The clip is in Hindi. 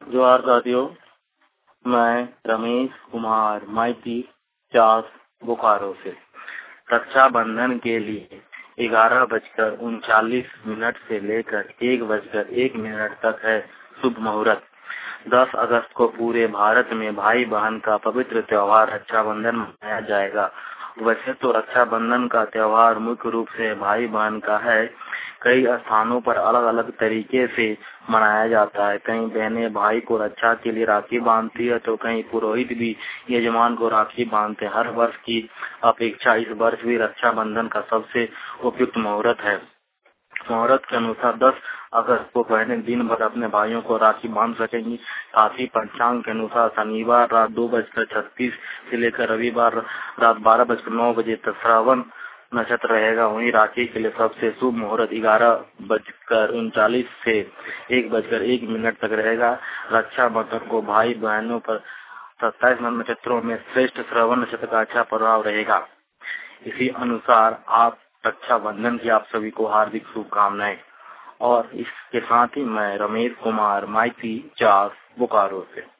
जोहार साथियों, मैं रमेश कुमार माइती चास बोकारो से। रक्षाबंधन के लिए 11:39 से लेकर 1:01 तक है शुभ मुहूर्त। 10 अगस्त को पूरे भारत में भाई बहन का पवित्र त्योहार रक्षाबंधन मनाया जाएगा। वैसे तो रक्षाबंधन का त्योहार मुख्य रूप से भाई बहन का है। कई स्थानों पर अलग अलग तरीके से मनाया जाता है। कहीं बहनें भाई को रक्षा के लिए राखी बांधती है तो कहीं पुरोहित भी यजमान को राखी बांधते हैं। हर वर्ष की अपेक्षा इस वर्ष भी रक्षाबंधन का सबसे उपयुक्त मुहूर्त है। मुहूर्त के अनुसार 10 अगस्त को बहनें दिन भर अपने भाइयों को राखी बांध सकेंगी। साथ ही पंचांग के अनुसार शनिवार रात 2:36 से लेकर रविवार रात 12:09 तक श्रावण नक्षत्र रहेगा। वहीं राखी के लिए सबसे शुभ मुहूर्त 11:39 से 1:01 तक रहेगा। रक्षाबंधन को भाई बहनों पर 27 नक्षत्रों में श्रेष्ठ श्रवण नक्षत्र का अच्छा प्रभाव रहेगा। इसी अनुसार आप रक्षाबंधन की आप सभी को हार्दिक शुभकामनाएं। और इसके साथ ही मैं रमेश कुमार माइती चास बोकारो से।